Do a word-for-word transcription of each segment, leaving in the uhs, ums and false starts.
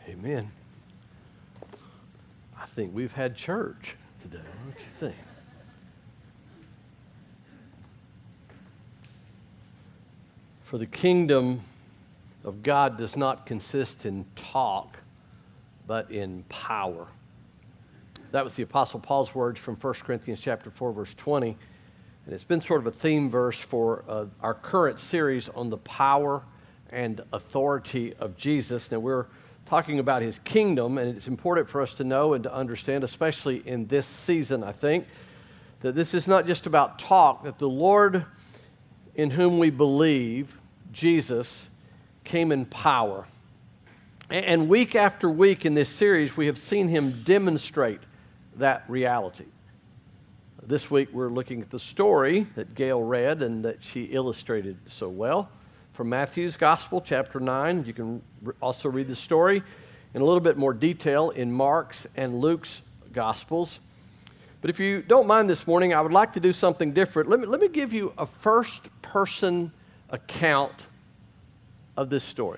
Amen. I think we've had church today. What do you think? For the kingdom of God does not consist in talk, but in power. That was the Apostle Paul's words from First Corinthians chapter four, verse twenty. And it's been sort of a theme verse for uh, our current series on the power and authority of Jesus. Now, we're talking about his kingdom, and it's important for us to know and to understand, especially in this season, I think, that this is not just about talk, that the Lord in whom we believe, Jesus, came in power. And week after week in this series, we have seen him demonstrate that reality. This week, we're looking at the story that Gail read and that she illustrated so well from Matthew's Gospel, chapter nine. You can also read the story in a little bit more detail in Mark's and Luke's Gospels. But if you don't mind this morning, I would like to do something different. Let me, let me give you a first-person account of this story.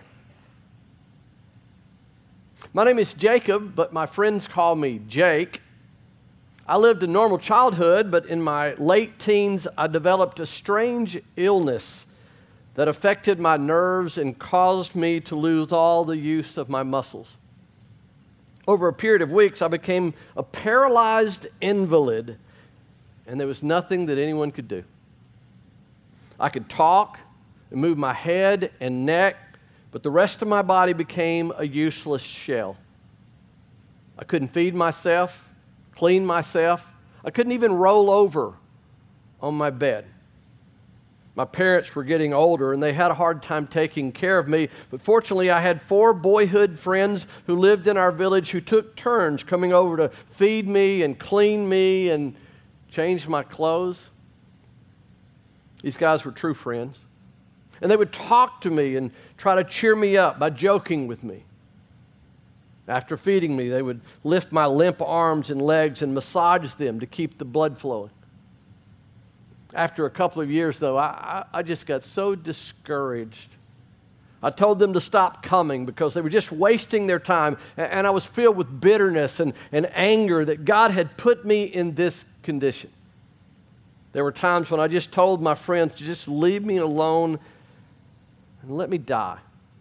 My name is Jacob, but my friends call me Jake. I lived a normal childhood, but in my late teens, I developed a strange illness that affected my nerves and caused me to lose all the use of my muscles. Over a period of weeks, I became a paralyzed invalid, and there was nothing that anyone could do. I could talk and move my head and neck, but the rest of my body became a useless shell. I couldn't feed myself, clean myself. I couldn't even roll over on my bed. My parents were getting older, and they had a hard time taking care of me. But fortunately, I had four boyhood friends who lived in our village who took turns coming over to feed me and clean me and change my clothes. These guys were true friends. And they would talk to me and try to cheer me up by joking with me. After feeding me, they would lift my limp arms and legs and massage them to keep the blood flowing. After a couple of years, though, I, I just got so discouraged. I told them to stop coming because they were just wasting their time, and I was filled with bitterness and, and anger that God had put me in this condition. There were times when I just told my friends to just leave me alone and let me die.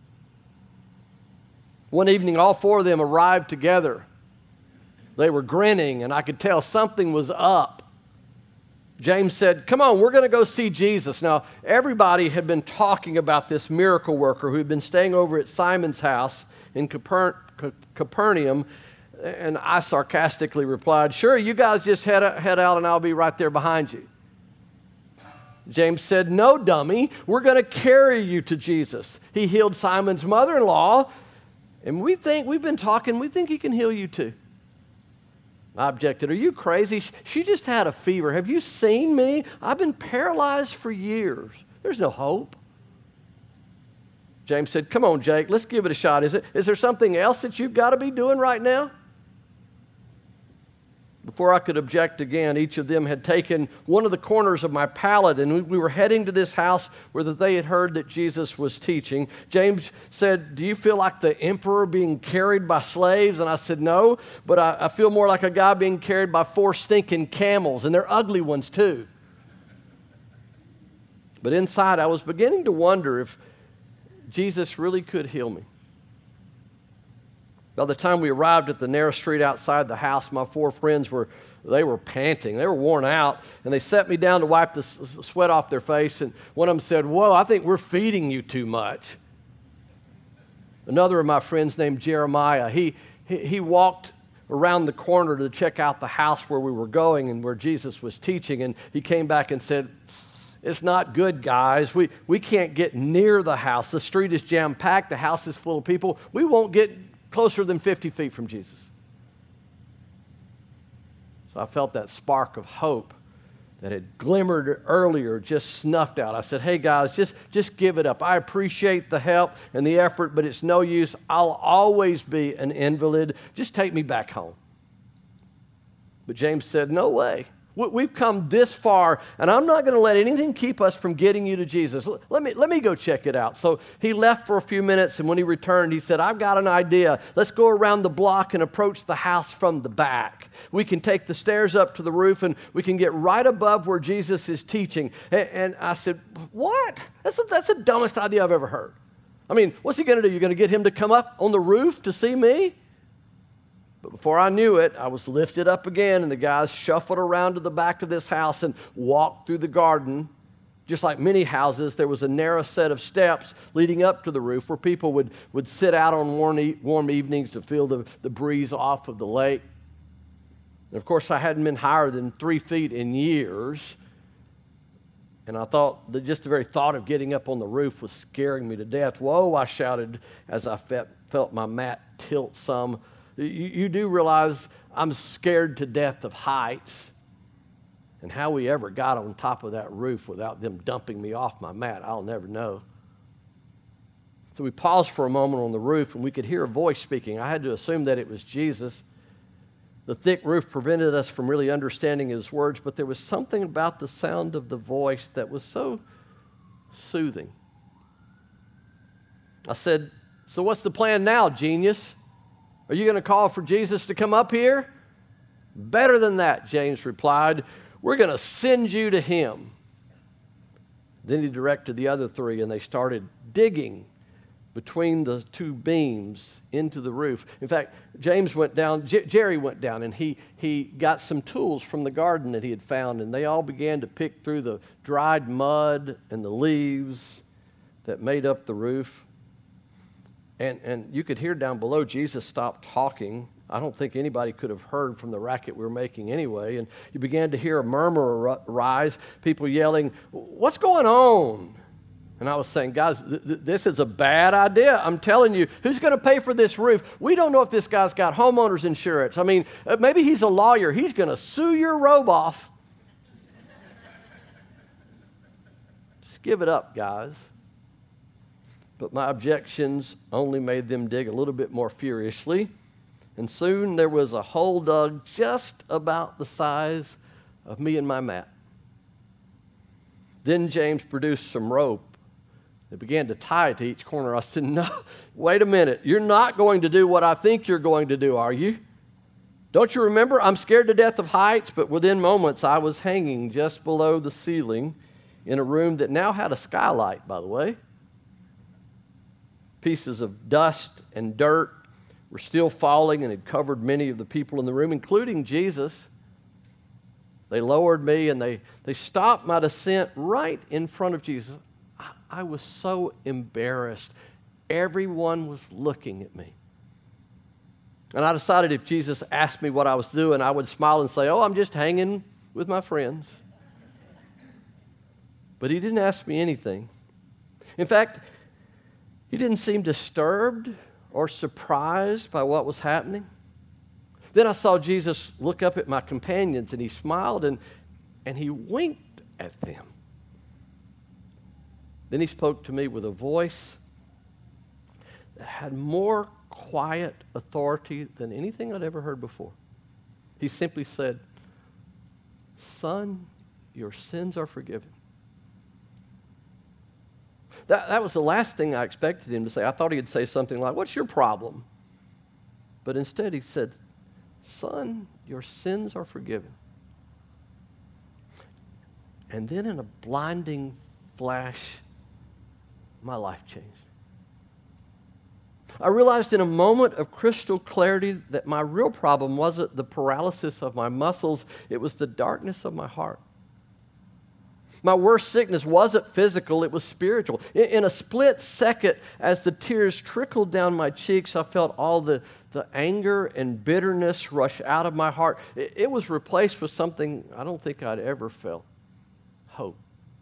One evening, all four of them arrived together. They were grinning, and I could tell something was up. James said, "Come on, we're going to go see Jesus." Now, everybody had been talking about this miracle worker who had been staying over at Simon's house in Caper- Capernaum, and I sarcastically replied, "Sure, you guys just head, head out, and I'll be right there behind you." James said, "No, dummy, we're going to carry you to Jesus. He healed Simon's mother-in-law, and we think, we've been talking, we think he can heal you too." I objected. "Are you crazy? She just had a fever. Have you seen me? I've been paralyzed for years. There's no hope." James said, "Come on, Jake, let's give it a shot. Is it, is there something else that you've got to be doing right now?" Before I could object again, each of them had taken one of the corners of my pallet, and we were heading to this house where they had heard that Jesus was teaching. James said, "Do you feel like the emperor being carried by slaves?" And I said, "No, but I, I feel more like a guy being carried by four stinking camels, and they're ugly ones too." But inside, I was beginning to wonder if Jesus really could heal me. By the time we arrived at the narrow street outside the house, my four friends were, they were panting. They were worn out, and they set me down to wipe the s- sweat off their face, and one of them said, "Whoa, I think we're feeding you too much." Another of my friends named Jeremiah, he, he, he walked around the corner to check out the house where we were going and where Jesus was teaching, and he came back and said, "It's not good, guys. We, we can't get near the house. The street is jam-packed. The house is full of people. We won't get closer than fifty feet from Jesus." So I felt that spark of hope that had glimmered earlier just snuffed out. I said, "Hey guys, just, just give it up. I appreciate the help and the effort, but it's no use. I'll always be an invalid. Just take me back home." But James said, "No way. We've come this far, and I'm not going to let anything keep us from getting you to Jesus. Let me, let me go check it out. So he left for a few minutes, and when he returned, he said, I've got an idea. Let's go around the block and approach the house from the back. We can take the stairs up to the roof, and we can get right above where Jesus is teaching. And, and I said, what? That's, a, that's the dumbest idea I've ever heard. I mean, what's he going to do? You're going to get him to come up on the roof to see me? But before I knew it, I was lifted up again, and the guys shuffled around to the back of this house and walked through the garden. Just like many houses, there was a narrow set of steps leading up to the roof where people would, would sit out on warm, e- warm evenings to feel the, the breeze off of the lake. And of course, I hadn't been higher than three feet in years. And I thought that just the very thought of getting up on the roof was scaring me to death. Whoa, I shouted as I fe- felt my mat tilt some. You, you do realize I'm scared to death of heights. And how we ever got on top of that roof without them dumping me off my mat, I'll never know. So we paused for a moment on the roof, and we could hear a voice speaking. I had to assume that it was Jesus. The thick roof prevented us from really understanding his words, but there was something about the sound of the voice that was so soothing. I said, so what's the plan now, genius? Are you going to call for Jesus to come up here? Better than that, James replied. We're going to send you to him. Then he directed the other three, and they started digging between the two beams into the roof. In fact, James went down, J- Jerry went down, and he, he got some tools from the garden that he had found, and they all began to pick through the dried mud and the leaves that made up the roof. And, and you could hear down below, Jesus stopped talking. I don't think anybody could have heard from the racket we were making anyway. And you began to hear a murmur rise, people yelling, what's going on? And I was saying, guys, th- th- this is a bad idea. I'm telling you, who's going to pay for this roof? We don't know if this guy's got homeowner's insurance. I mean, uh, maybe he's a lawyer. He's going to sue your robe off. Just give it up, guys. But my objections only made them dig a little bit more furiously. And soon there was a hole dug just about the size of me and my mat. Then James produced some rope. They began to tie it to each corner. I said, no, wait a minute. You're not going to do what I think you're going to do, are you? Don't you remember? I'm scared to death of heights, but within moments I was hanging just below the ceiling in a room that now had a skylight, by the way. Pieces of dust and dirt were still falling and had covered many of the people in the room, including Jesus. They lowered me, and they, they stopped my descent right in front of Jesus. I, I was so embarrassed. Everyone was looking at me. And I decided if Jesus asked me what I was doing, I would smile and say, oh, I'm just hanging with my friends. But he didn't ask me anything. In fact, he didn't seem disturbed or surprised by what was happening. Then I saw Jesus look up at my companions, and he smiled, and, and he winked at them. Then he spoke to me with a voice that had more quiet authority than anything I'd ever heard before. He simply said, son, your sins are forgiven. That, that was the last thing I expected him to say. I thought he'd say something like, what's your problem? But instead he said, son, your sins are forgiven. And then in a blinding flash, my life changed. I realized in a moment of crystal clarity that my real problem wasn't the paralysis of my muscles, it was the darkness of my heart. My worst sickness wasn't physical, it was spiritual. In, in a split second, as the tears trickled down my cheeks, I felt all the, the anger and bitterness rush out of my heart. It, it was replaced with something I don't think I'd ever felt, hope.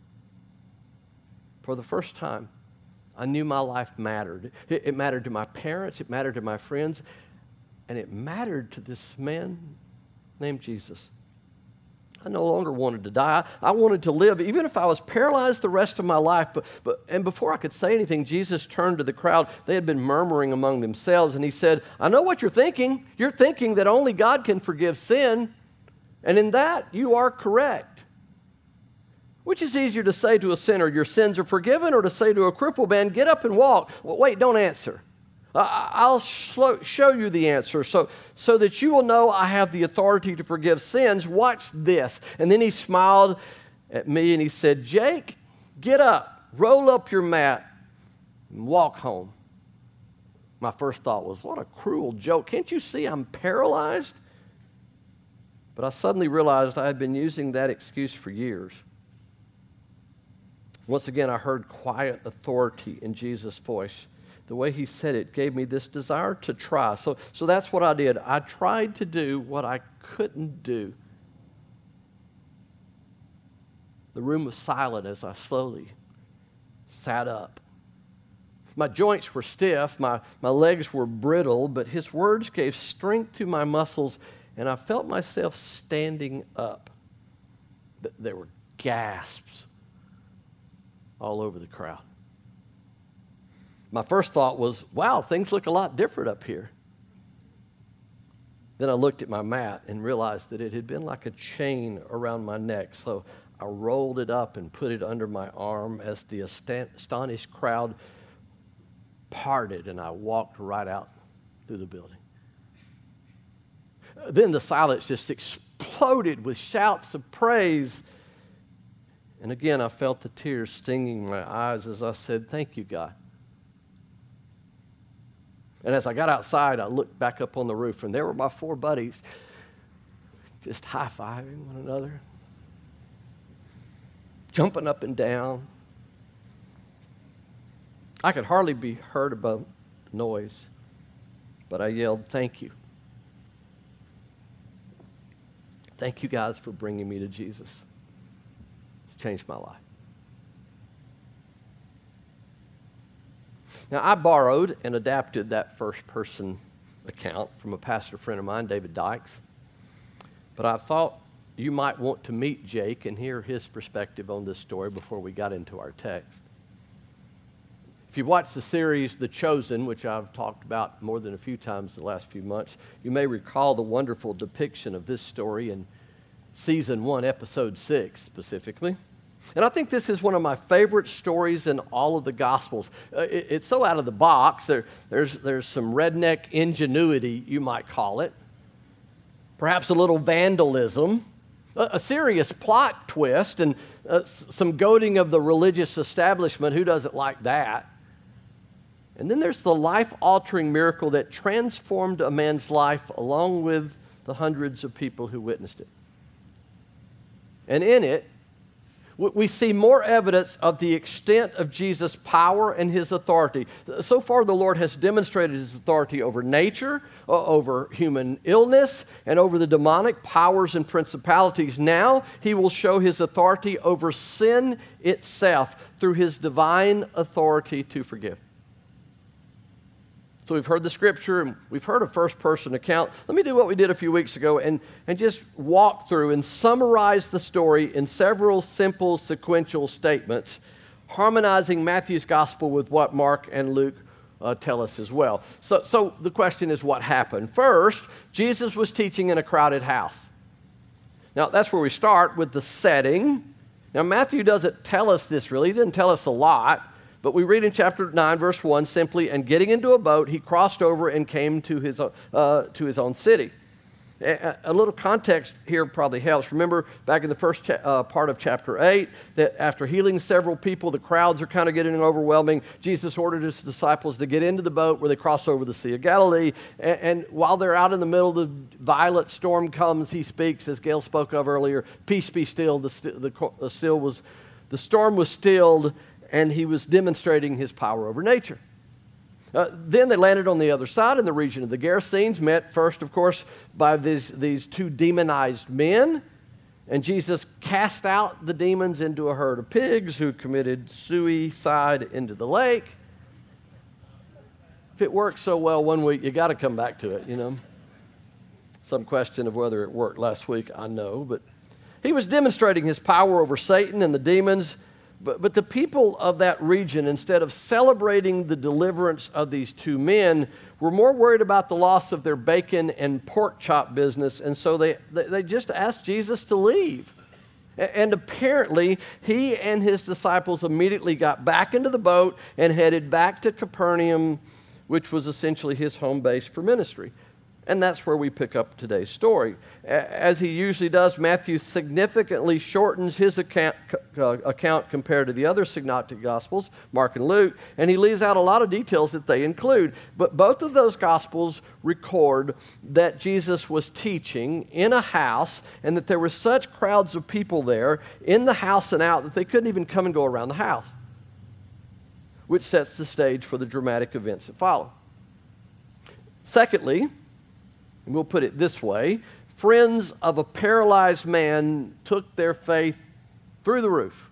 For the first time, I knew my life mattered. It, it mattered to my parents, it mattered to my friends, and it mattered to this man named Jesus. I no longer wanted to die. I wanted to live, even if I was paralyzed the rest of my life. But, but, and before I could say anything, Jesus turned to the crowd. They had been murmuring among themselves, and he said, I know what you're thinking. You're thinking that only God can forgive sin. And in that, you are correct. Which is easier to say to a sinner, your sins are forgiven, or to say to a crippled man, get up and walk? Well, wait, don't answer. I'll show you the answer so, so that you will know I have the authority to forgive sins. Watch this. And then he smiled at me and he said, Jake, get up, roll up your mat, and walk home. My first thought was, what a cruel joke. Can't you see I'm paralyzed? But I suddenly realized I had been using that excuse for years. Once again, I heard quiet authority in Jesus' voice. The way he said it gave me this desire to try. So, so that's what I did. I tried to do what I couldn't do. The room was silent as I slowly sat up. My joints were stiff, my, my legs were brittle, but his words gave strength to my muscles, and I felt myself standing up. There were gasps all over the crowd. My first thought was, wow, things look a lot different up here. Then I looked at my mat and realized that it had been like a chain around my neck, so I rolled it up and put it under my arm as the astonished crowd parted, and I walked right out through the building. Then the silence just exploded with shouts of praise. And again, I felt the tears stinging my eyes as I said, thank you, God. And as I got outside, I looked back up on the roof, and there were my four buddies just high-fiving one another, jumping up and down. I could hardly be heard above the noise, but I yelled, thank you. Thank you guys for bringing me to Jesus. It's changed my life. Now, I borrowed and adapted that first-person account from a pastor friend of mine, David Dykes, but I thought you might want to meet Jake and hear his perspective on this story before we got into our text. If you watched the series The Chosen, which I've talked about more than a few times in the last few months, you may recall the wonderful depiction of this story in season one, episode six specifically. And I think this is one of my favorite stories in all of the Gospels. Uh, it, it's so out of the box. There, there's, there's some redneck ingenuity, you might call it. Perhaps a little vandalism, a, a serious plot twist, and uh, s- some goading of the religious establishment. Who doesn't like that? And then there's the life-altering miracle that transformed a man's life along with the hundreds of people who witnessed it. And in it, we see more evidence of the extent of Jesus' power and his authority. So far, the Lord has demonstrated his authority over nature, over human illness, and over the demonic powers and principalities. Now, he will show his authority over sin itself through his divine authority to forgive. So we've heard the scripture, and we've heard a first-person account. Let me do what we did a few weeks ago and, and just walk through and summarize the story in several simple sequential statements, harmonizing Matthew's gospel with what Mark and Luke uh, tell us as well. So, so the question is, what happened? First, Jesus was teaching in a crowded house. Now, that's where we start with the setting. Now, Matthew doesn't tell us this really. He didn't tell us a lot. But we read in chapter nine, verse one, simply, and getting into a boat, he crossed over and came to his, uh, to his own city. A, a little context here probably helps. Remember back in the first cha- uh, part of chapter eight, that after healing several people, the crowds are kind of getting overwhelming. Jesus ordered his disciples to get into the boat where they cross over the Sea of Galilee. And, and while they're out in the middle, the violent storm comes. He speaks, as Gail spoke of earlier, peace be still. The, st- the, the, still was, the storm was stilled, and he was demonstrating his power over nature. Uh, then they landed on the other side in the region of the Gerasenes, met first, of course, by these, these two demonized men. And Jesus cast out the demons into a herd of pigs who committed suicide into the lake. If it worked so well one week, you got to come back to it, you know. Some question of whether it worked last week, I know. But he was demonstrating his power over Satan and the demons. But, but the people of that region, instead of celebrating the deliverance of these two men, were more worried about the loss of their bacon and pork chop business, and so they, they, they just asked Jesus to leave. And apparently, he and his disciples immediately got back into the boat and headed back to Capernaum, which was essentially his home base for ministry. And that's where we pick up today's story. As he usually does, Matthew significantly shortens his account, uh, account compared to the other synoptic gospels, Mark and Luke, and he leaves out a lot of details that they include. But both of those gospels record that Jesus was teaching in a house and that there were such crowds of people there in the house and out that they couldn't even come and go around the house, which sets the stage for the dramatic events that follow. Secondly, and we'll put it this way, friends of a paralyzed man took their faith through the roof.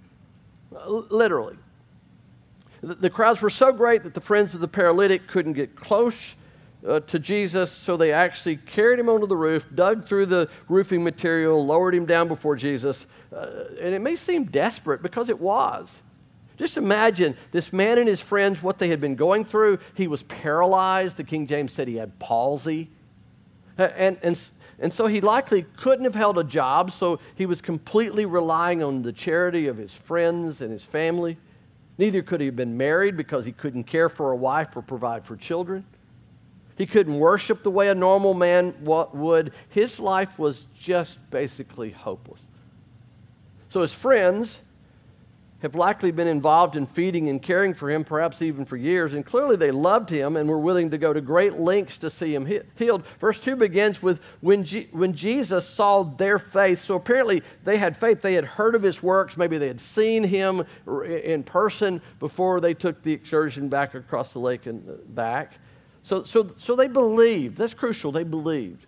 L- literally. The, the crowds were so great that the friends of the paralytic couldn't get close uh, to Jesus, so they actually carried him onto the roof, dug through the roofing material, lowered him down before Jesus. Uh, and it may seem desperate because it was. Just imagine this man and his friends, what they had been going through. He was paralyzed. The King James said he had palsy. And, and, and so he likely couldn't have held a job, so he was completely relying on the charity of his friends and his family. Neither could he have been married because he couldn't care for a wife or provide for children. He couldn't worship the way a normal man would. His life was just basically hopeless. So his friends have likely been involved in feeding and caring for him, perhaps even for years, and clearly they loved him and were willing to go to great lengths to see him he- healed. Verse two begins with, when, G- when Jesus saw their faith. So apparently they had faith. They had heard of his works. Maybe they had seen him in person before they took the excursion back across the lake and back. So, so, so they believed. That's crucial. They believed.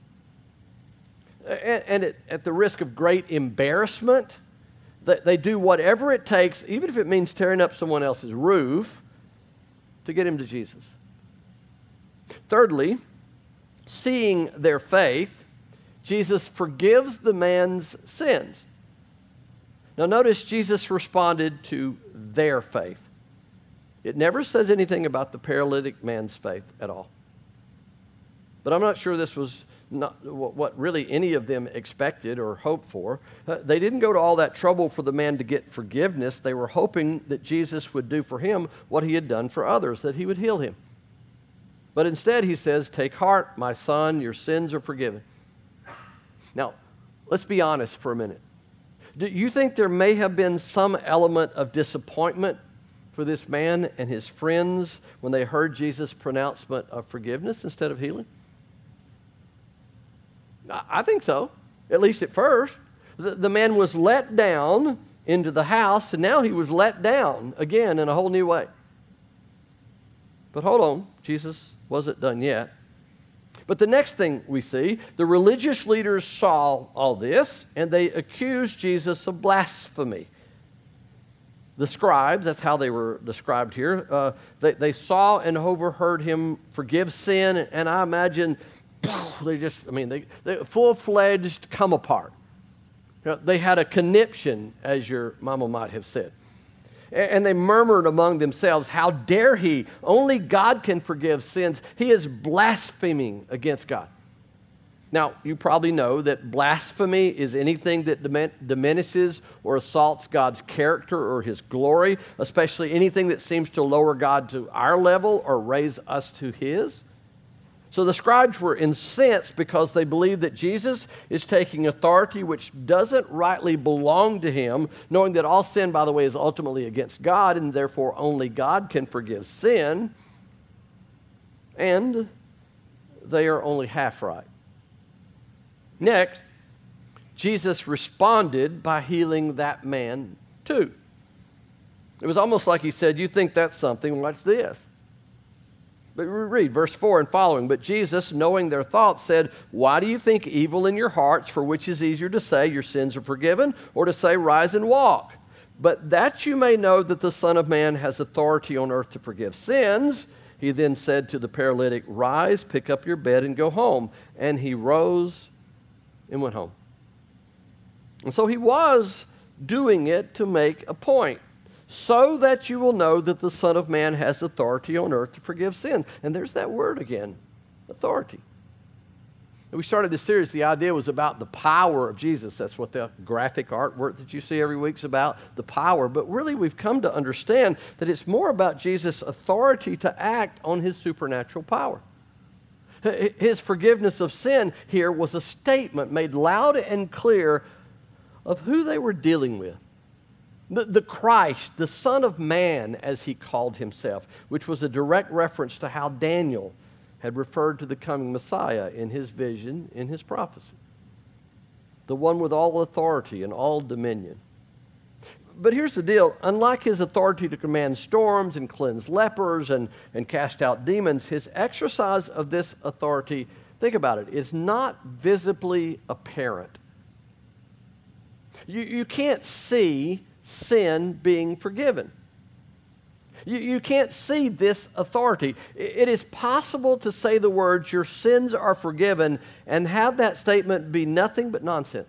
And, and at, at the risk of great embarrassment, they do whatever it takes, even if it means tearing up someone else's roof, to get him to Jesus. Thirdly, seeing their faith, Jesus forgives the man's sins. Now notice Jesus responded to their faith. It never says anything about the paralytic man's faith at all. But I'm not sure this was not what really any of them expected or hoped for. Uh, they didn't go to all that trouble for the man to get forgiveness. They were hoping that Jesus would do for him what he had done for others, that he would heal him. But instead he says, "Take heart, my son, your sins are forgiven." Now, let's be honest for a minute. Do you think there may have been some element of disappointment for this man and his friends when they heard Jesus' pronouncement of forgiveness instead of healing? I think so, at least at first. The, the man was let down into the house, and now he was let down again in a whole new way. But hold on, Jesus wasn't done yet. But the next thing we see, the religious leaders saw all this, and they accused Jesus of blasphemy. The scribes, that's how they were described here, uh, they, they saw and overheard him forgive sin, and I imagine they just, I mean, they, they full-fledged come apart. You know, they had a conniption, as your mama might have said. And, and they murmured among themselves, "How dare he? Only God can forgive sins. He is blaspheming against God." Now, you probably know that blasphemy is anything that diminishes or assaults God's character or his glory, especially anything that seems to lower God to our level or raise us to his. So the scribes were incensed because they believed that Jesus is taking authority which doesn't rightly belong to him, knowing that all sin, by the way, is ultimately against God, and therefore only God can forgive sin. And they are only half right. Next, Jesus responded by healing that man too. It was almost like he said, "You think that's something, watch this." But read verse four and following. "But Jesus, knowing their thoughts, said, 'Why do you think evil in your hearts? For which is easier to say, your sins are forgiven, or to say, rise and walk? But that you may know that the Son of Man has authority on earth to forgive sins.' He then said to the paralytic, 'Rise, pick up your bed and go home.' And he rose and went home." And so he was doing it to make a point. so that you will know that the Son of Man has authority on earth to forgive sins. And there's that word again, authority. We started this series, the idea was about the power of Jesus. That's what the graphic artwork that you see every week is about, the power. But really we've come to understand that it's more about Jesus' authority to act on his supernatural power. His forgiveness of sin here was a statement made loud and clear of who they were dealing with. The, the Christ, the Son of Man, as he called himself, which was a direct reference to how Daniel had referred to the coming Messiah in his vision, in his prophecy. The one with all authority and all dominion. But here's the deal. Unlike his authority to command storms and cleanse lepers and, and cast out demons, his exercise of this authority, think about it, is not visibly apparent. You, you can't see sin being forgiven. You, you can't see this authority. It is possible to say the words, your sins are forgiven, and have that statement be nothing but nonsense.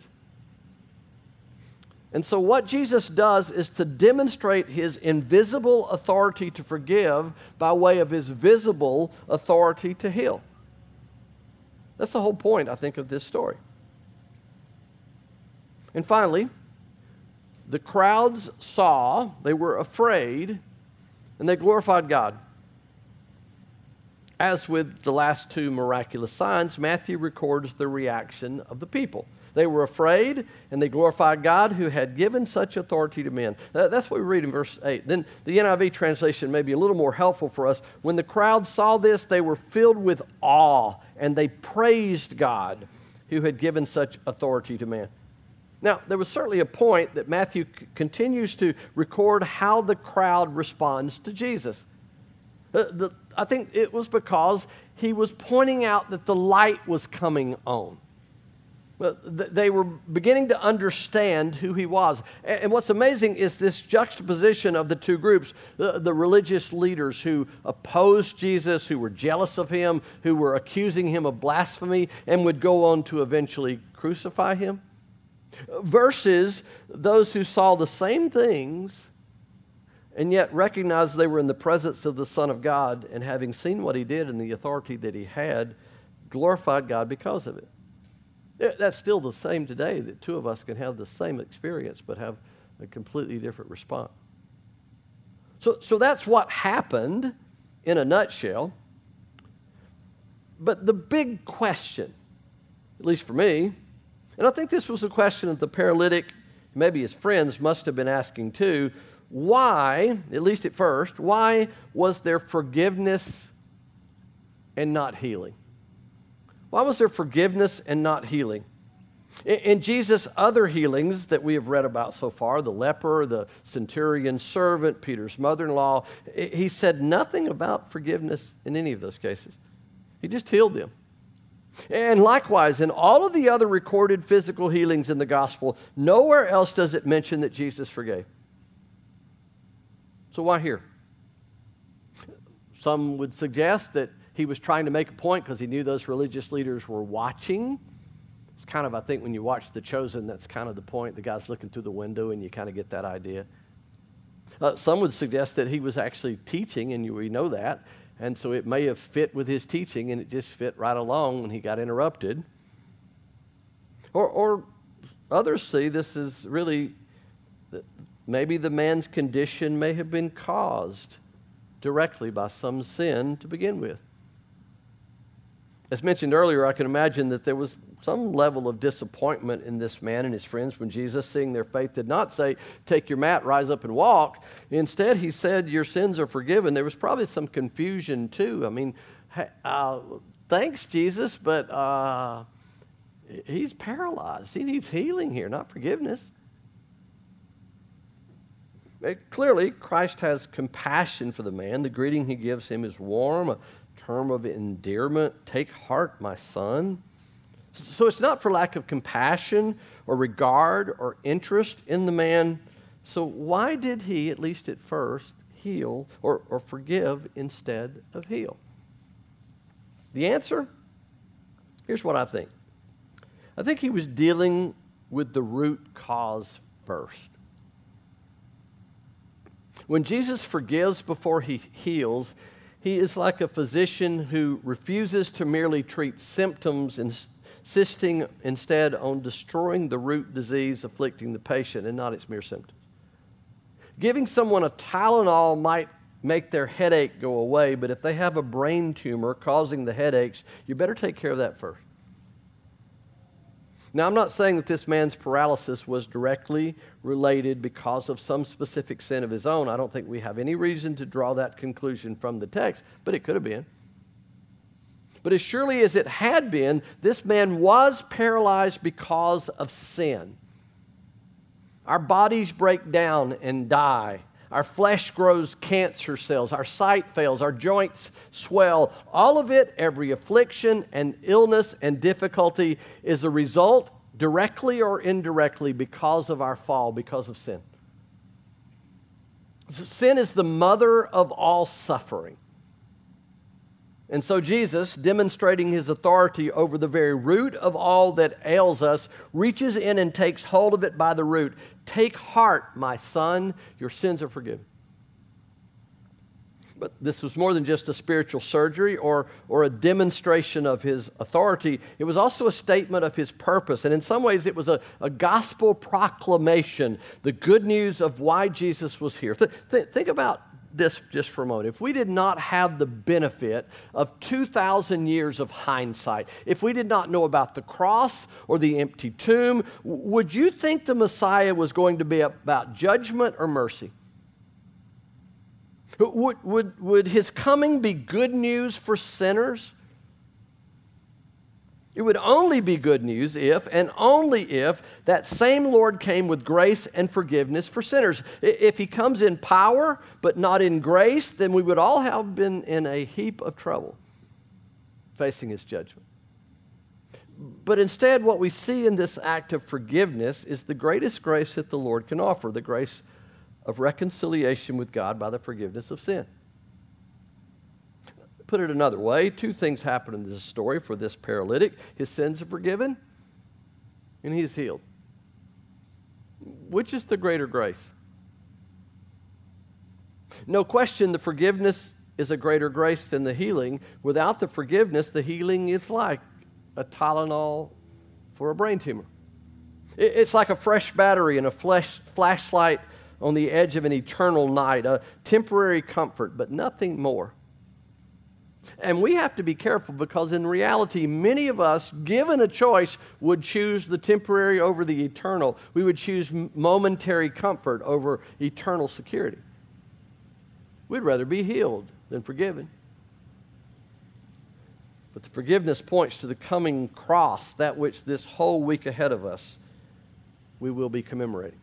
And so what Jesus does is to demonstrate his invisible authority to forgive by way of his visible authority to heal. That's the whole point, I think, of this story. And finally, the crowds saw, they were afraid, and they glorified God. As with the last two miraculous signs, Matthew records the reaction of the people. They were afraid, and they glorified God who had given such authority to men. That's what we read in verse eight. Then the N I V translation may be a little more helpful for us. When the crowd saw this, they were filled with awe, and they praised God who had given such authority to man. Now, there was certainly a point that Matthew c- continues to record how the crowd responds to Jesus. Uh, the, I think it was because he was pointing out that the light was coming on. Uh, th- they were beginning to understand who he was. And, and what's amazing is this juxtaposition of the two groups, the, the religious leaders who opposed Jesus, who were jealous of him, who were accusing him of blasphemy, and would go on to eventually crucify him, versus those who saw the same things and yet recognized they were in the presence of the Son of God, and having seen what he did and the authority that he had, glorified God because of it. That's still the same today, that two of us can have the same experience but have a completely different response. So, so that's what happened in a nutshell. But the big question, at least for me, and I think this was a question that the paralytic, maybe his friends, must have been asking too. Why, at least at first, why was there forgiveness and not healing? Why was there forgiveness and not healing? In, in Jesus' other healings that we have read about so far, the leper, the centurion servant, Peter's mother-in-law, he said nothing about forgiveness in any of those cases. He just healed them. And likewise, in all of the other recorded physical healings in the gospel, nowhere else does it mention that Jesus forgave. So why here? Some would suggest that he was trying to make a point because he knew those religious leaders were watching. It's kind of, I think, when you watch The Chosen, that's kind of the point. The guy's looking through the window and you kind of get that idea. Uh, some would suggest that he was actually teaching, and you, we know that. And so it may have fit with his teaching, and it just fit right along when he got interrupted. Or, or others see this as really, maybe the man's condition may have been caused directly by some sin to begin with. As mentioned earlier, I can imagine that there was some level of disappointment in this man and his friends when Jesus, seeing their faith, did not say, take your mat, rise up and walk. Instead, he said, your sins are forgiven. There was probably some confusion too. I mean, uh, thanks, Jesus, but uh, he's paralyzed. He needs healing here, not forgiveness. It, clearly, Christ has compassion for the man. The greeting he gives him is warm, a term of endearment. Take heart, my son. So it's not for lack of compassion or regard or interest in the man. So why did he, at least at first, heal or, or forgive instead of heal? The answer? Here's what I think. I think he was dealing with the root cause first. When Jesus forgives before he heals, he is like a physician who refuses to merely treat symptoms, insisting instead on destroying the root disease afflicting the patient and not its mere symptoms. Giving someone a Tylenol might make their headache go away, but if they have a brain tumor causing the headaches, you better take care of that first. Now, I'm not saying that this man's paralysis was directly related because of some specific sin of his own. I don't think we have any reason to draw that conclusion from the text, but it could have been. But as surely as it had been, this man was paralyzed because of sin. Our bodies break down and die. Our flesh grows cancer cells. Our sight fails. Our joints swell. All of it, every affliction and illness and difficulty is a result, directly or indirectly, because of our fall, because of sin. Sin is the mother of all suffering. And so Jesus, demonstrating his authority over the very root of all that ails us, reaches in and takes hold of it by the root. Take heart, my son, your sins are forgiven. But this was more than just a spiritual surgery or, or a demonstration of his authority. It was also a statement of his purpose. And in some ways, it was a, a gospel proclamation, the good news of why Jesus was here. Th- th- think about this just for a moment. If we did not have the benefit of two thousand years of hindsight, if we did not know about the cross or the empty tomb, would you think the Messiah was going to be about judgment or mercy? Would, would, would his coming be good news for sinners? It would only be good news if, and only if, that same Lord came with grace and forgiveness for sinners. If he comes in power, but not in grace, then we would all have been in a heap of trouble facing his judgment. But instead, what we see in this act of forgiveness is the greatest grace that the Lord can offer, the grace of reconciliation with God by the forgiveness of sin. Put it another way, two things happen in this story for this paralytic. His sins are forgiven, and he's healed. Which is the greater grace? No question, the forgiveness is a greater grace than the healing. Without the forgiveness, the healing is like a Tylenol for a brain tumor. It's like a fresh battery and a flash, flashlight on the edge of an eternal night, a temporary comfort, but nothing more. And we have to be careful because in reality, many of us, given a choice, would choose the temporary over the eternal. We would choose momentary comfort over eternal security. We'd rather be healed than forgiven. But the forgiveness points to the coming cross, that which this whole week ahead of us we will be commemorating.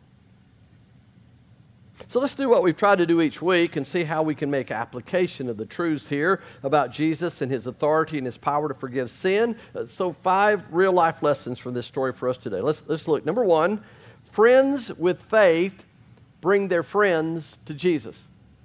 So let's do what we've tried to do each week and see how we can make application of the truths here about Jesus and his authority and his power to forgive sin. Uh, so five real-life lessons from this story for us today. Let's, let's look. Number one, friends with faith bring their friends to Jesus.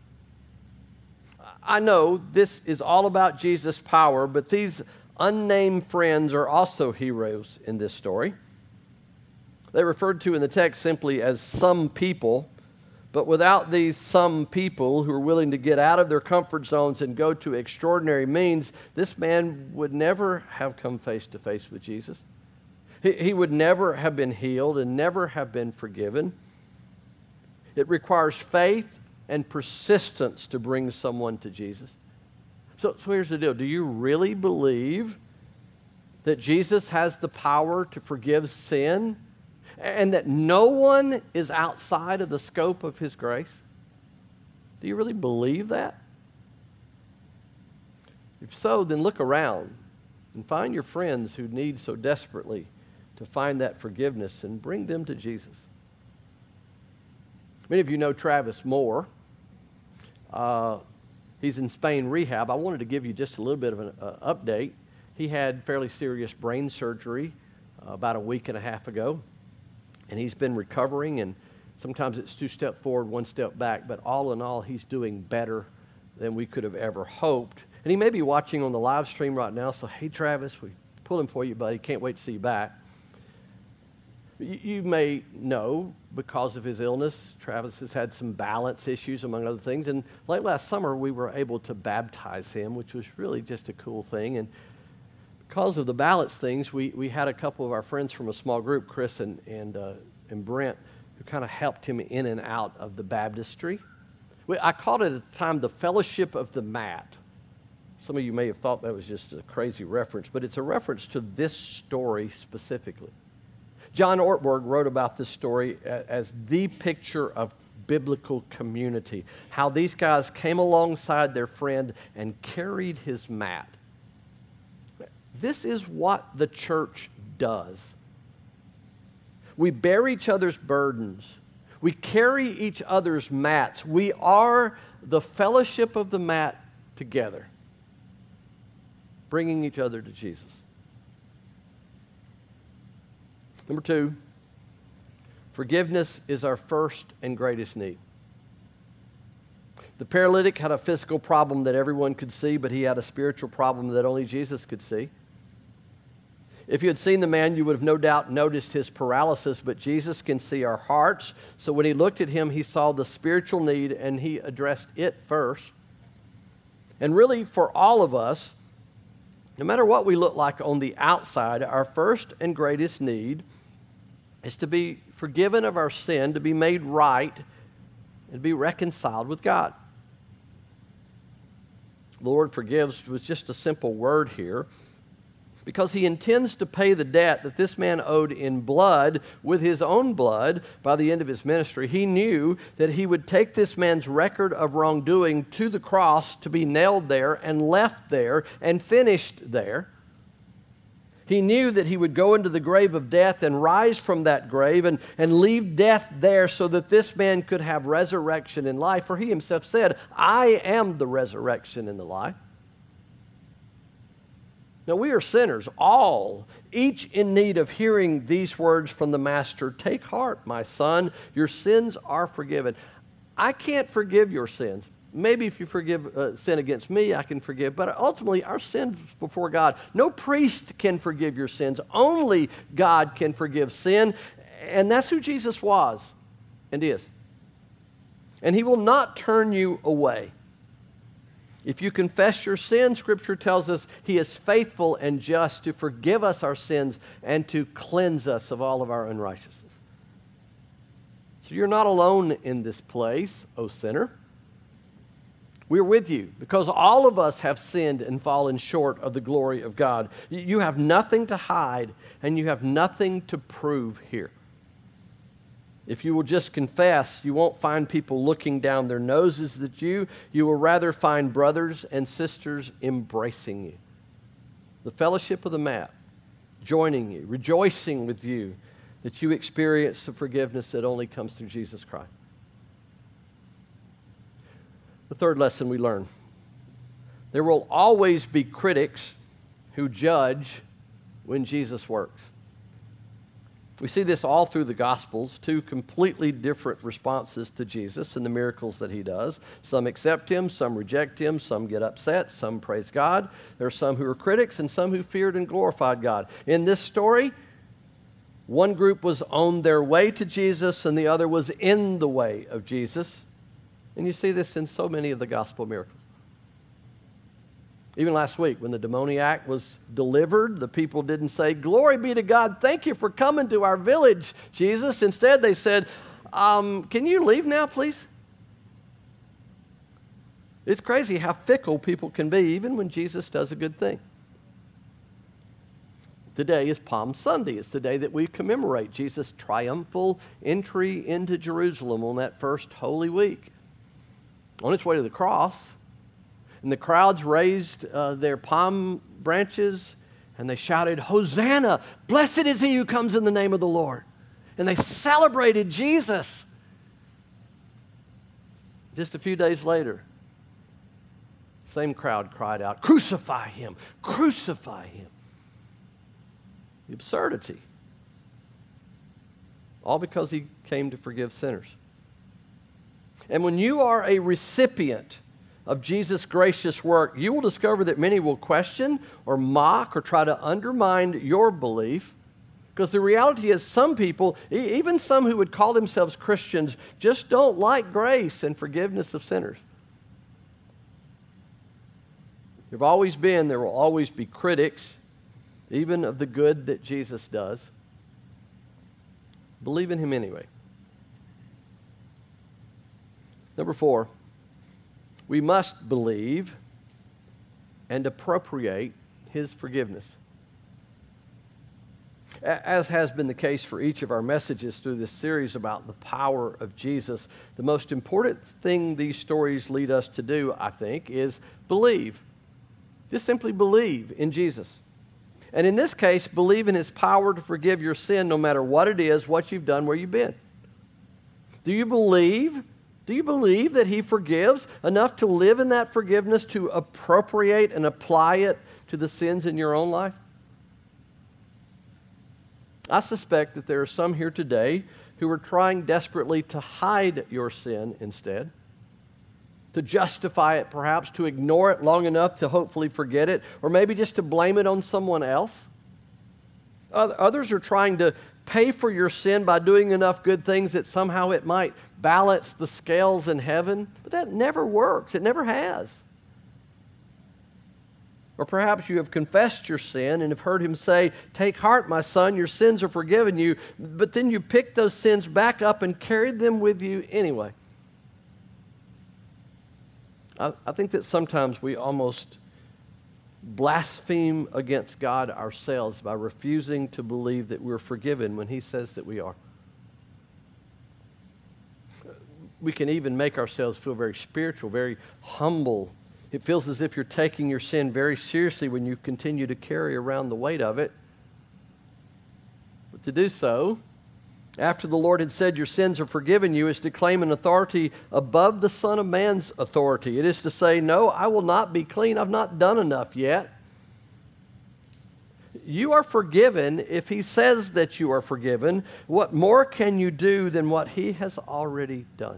I know this is all about Jesus' power, but these unnamed friends are also heroes in this story. They're referred to in the text simply as some people. But without these some people who are willing to get out of their comfort zones and go to extraordinary means, this man would never have come face to face with Jesus. He, he would never have been healed and never have been forgiven. It requires faith and persistence to bring someone to Jesus. So, so here's the deal. Do you really believe that Jesus has the power to forgive sin? And that no one is outside of the scope of his grace? Do you really believe that? If so, then look around and find your friends who need so desperately to find that forgiveness and bring them to Jesus. Many of you know Travis Moore. Uh, he's in Spain rehab. I wanted to give you just a little bit of an uh, update. He had fairly serious brain surgery uh, about a week and a half ago. And he's been recovering, and sometimes it's two steps forward, one step back. But all in all, he's doing better than we could have ever hoped. And he may be watching on the live stream right now. So, hey, Travis, we pull him for you, buddy. Can't wait to see you back. You, you may know, because of his illness, Travis has had some balance issues, among other things. And late last summer, we were able to baptize him, which was really just a cool thing. And because of the balance things, we, we had a couple of our friends from a small group, Chris and, and, uh, and Brent, who kind of helped him in and out of the baptistry. We, I called it at the time the Fellowship of the Mat. Some of you may have thought that was just a crazy reference, but it's a reference to this story specifically. John Ortberg wrote about this story as the picture of biblical community, how these guys came alongside their friend and carried his mat. This is what the church does. We bear each other's burdens. We carry each other's mats. We are the fellowship of the mat together, bringing each other to Jesus. Number two, forgiveness is our first and greatest need. The paralytic had a physical problem that everyone could see, but he had a spiritual problem that only Jesus could see. If you had seen the man, you would have no doubt noticed his paralysis, but Jesus can see our hearts. So when he looked at him, he saw the spiritual need, and he addressed it first. And really, for all of us, no matter what we look like on the outside, our first and greatest need is to be forgiven of our sin, to be made right, and be reconciled with God. The Lord forgives was just a simple word here, because he intends to pay the debt that this man owed in blood with his own blood by the end of his ministry. He knew that he would take this man's record of wrongdoing to the cross to be nailed there and left there and finished there. He knew that he would go into the grave of death and rise from that grave and, and leave death there so that this man could have resurrection in life. For he himself said, I am the resurrection and the life. Now, we are sinners, all, each in need of hearing these words from the Master. Take heart, my son, your sins are forgiven. I can't forgive your sins. Maybe if you forgive uh, sin against me, I can forgive. But ultimately, our sins before God. No priest can forgive your sins. Only God can forgive sin. And that's who Jesus was and is. And he will not turn you away. If you confess your sin, Scripture tells us he is faithful and just to forgive us our sins and to cleanse us of all of our unrighteousness. So you're not alone in this place, O sinner. We're with you because all of us have sinned and fallen short of the glory of God. You have nothing to hide and you have nothing to prove here. If you will just confess, you won't find people looking down their noses at you. You will rather find brothers and sisters embracing you. The fellowship of the mat, joining you, rejoicing with you that you experience the forgiveness that only comes through Jesus Christ. The third lesson we learn. There will always be critics who judge when Jesus works. We see this all through the Gospels, two completely different responses to Jesus and the miracles that he does. Some accept him, some reject him, some get upset, some praise God. There are some who are critics and some who feared and glorified God. In this story, one group was on their way to Jesus and the other was in the way of Jesus. And you see this in so many of the gospel miracles. Even last week, when the demoniac was delivered, the people didn't say, "Glory be to God, thank you for coming to our village, Jesus." Instead, they said, um, "Can you leave now, please?" It's crazy how fickle people can be, even when Jesus does a good thing. Today is Palm Sunday. It's the day that we commemorate Jesus' triumphal entry into Jerusalem on that first Holy Week. On its way to the cross, and the crowds raised uh, their palm branches and they shouted, "Hosanna! Blessed is he who comes in the name of the Lord." And they celebrated Jesus. Just a few days later, the same crowd cried out, "Crucify him! Crucify him!" The absurdity. All because he came to forgive sinners. And when you are a recipient of Jesus' gracious work, you will discover that many will question or mock or try to undermine your belief Because the reality is some people, e- even some who would call themselves Christians, just don't like grace and forgiveness of sinners. There have always been, there will always be critics, even of the good that Jesus does. Believe in him anyway. Number four, we must believe and appropriate his forgiveness. As has been the case for each of our messages through this series about the power of Jesus, the most important thing these stories lead us to do, I think, is believe. Just simply believe in Jesus. And in this case, believe in his power to forgive your sin no matter what it is, what you've done, where you've been. Do you believe? Do you believe that he forgives enough to live in that forgiveness, to appropriate and apply it to the sins in your own life? I suspect that there are some here today who are trying desperately to hide your sin instead, to justify it perhaps, to ignore it long enough to hopefully forget it, or maybe just to blame it on someone else. Others are trying to pay for your sin by doing enough good things that somehow it might balance the scales in heaven, but that never works. It never has. Or perhaps you have confessed your sin and have heard him say, "Take heart, my son, your sins are forgiven you," but then you picked those sins back up and carried them with you anyway. I, I think that sometimes we almost blaspheme against God ourselves by refusing to believe that we're forgiven when he says that we are. We can even make ourselves feel very spiritual, very humble. It feels as if you're taking your sin very seriously when you continue to carry around the weight of it. But to do so, after the Lord had said your sins are forgiven you, is to claim an authority above the Son of Man's authority. It is to say, no, I will not be clean. I've not done enough yet. You are forgiven if he says that you are forgiven. What more can you do than what he has already done?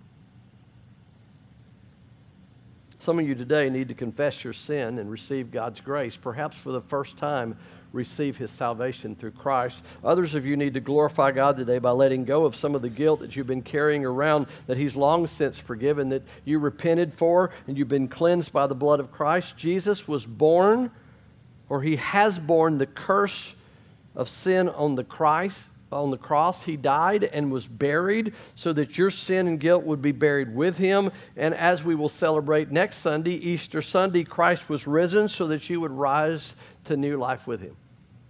Some of you today need to confess your sin and receive God's grace. Perhaps for the first time, receive his salvation through Christ. Others of you need to glorify God today by letting go of some of the guilt that you've been carrying around that he's long since forgiven, that you repented for, and you've been cleansed by the blood of Christ. Jesus was born, or he has borne the curse of sin on the Christ. On the cross, he died and was buried so that your sin and guilt would be buried with him. And as we will celebrate next Sunday, Easter Sunday, Christ was risen so that you would rise to new life with him.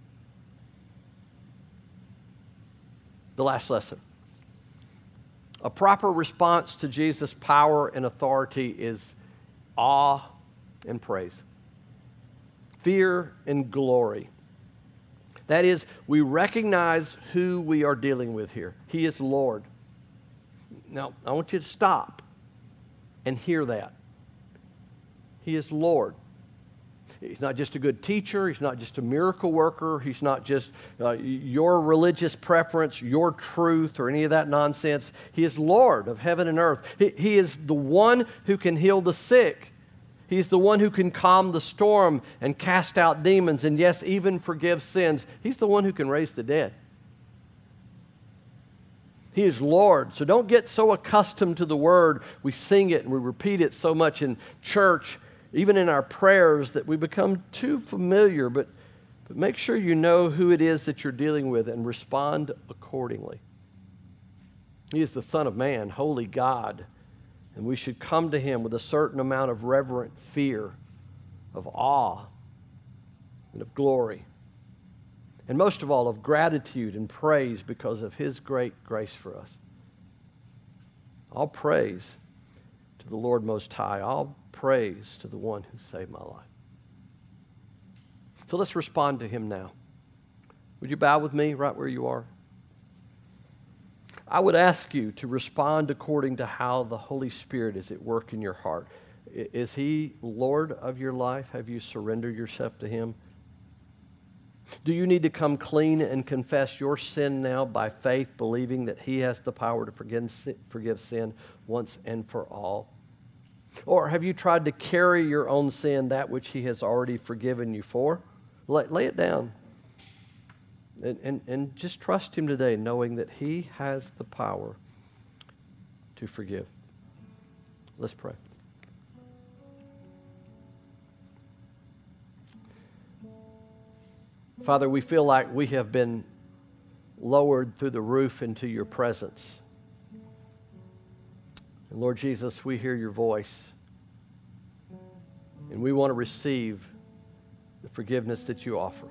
The last lesson. A proper response to Jesus' power and authority is awe and praise, fear and glory. That is, we recognize who we are dealing with here. He is Lord. Now, I want you to stop and hear that. He is Lord. He's not just a good teacher. He's not just a miracle worker. He's not just uh, your religious preference, your truth, or any of that nonsense. He is Lord of heaven and earth. He, he is the one who can heal the sick. He's the one who can calm the storm and cast out demons and, yes, even forgive sins. He's the one who can raise the dead. He is Lord. So don't get so accustomed to the word. We sing it and we repeat it so much in church, even in our prayers, that we become too familiar. But, but make sure you know who it is that you're dealing with and respond accordingly. He is the Son of Man, holy God. And we should come to him with a certain amount of reverent fear, of awe, and of glory. And most of all, of gratitude and praise because of his great grace for us. All praise to the Lord Most High. All praise to the one who saved my life. So let's respond to him now. Would you bow with me right where you are? I would ask you to respond according to how the Holy Spirit is at work in your heart. Is he Lord of your life? Have you surrendered yourself to him? Do you need to come clean and confess your sin now by faith, believing that he has the power to forgive sin once and for all? Or have you tried to carry your own sin, that which he has already forgiven you for? Lay, lay it down. And, and, and just trust him today, knowing that he has the power to forgive. Let's pray. Father, we feel like we have been lowered through the roof into your presence. And Lord Jesus, we hear your voice. And we want to receive the forgiveness that you offer.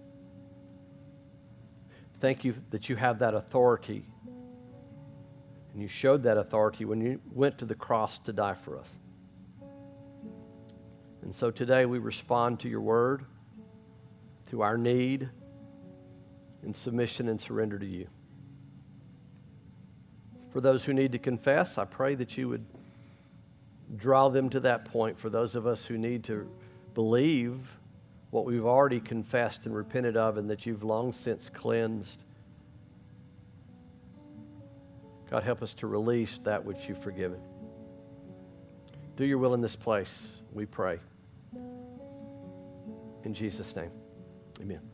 Thank you that you have that authority. And you showed that authority when you went to the cross to die for us. And so today we respond to your word, to our need, in submission and surrender to you. For those who need to confess, I pray that you would draw them to that point. For those of us who need to believe what we've already confessed and repented of and that you've long since cleansed, God, help us to release that which you've forgiven. Do your will in this place, we pray. In Jesus' name, amen.